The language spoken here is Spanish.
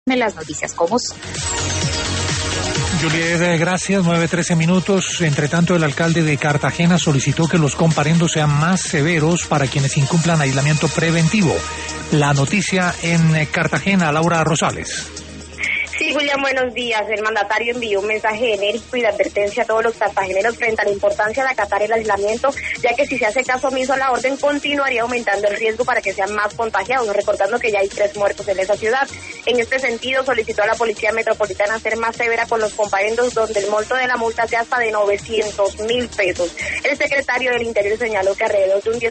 Las noticias con vos. Juliet, gracias. 9:13 minutos. Entre tanto, el alcalde de Cartagena solicitó que los comparendos sean más severos para quienes incumplan aislamiento preventivo. La noticia en Cartagena, Laura Rosales. Sí, William, buenos días. El mandatario envió un mensaje genérico y de advertencia a todos los cartageneros frente a la importancia de acatar el aislamiento, ya que si se hace caso omiso a la orden, continuaría aumentando el riesgo para que sean más contagiados, recordando que ya hay 3 muertos en esa ciudad. En este sentido, solicitó a la Policía Metropolitana ser más severa con los comparendos, donde el monto de la multa sea hasta de 900.000 pesos. El secretario del Interior señaló que alrededor de un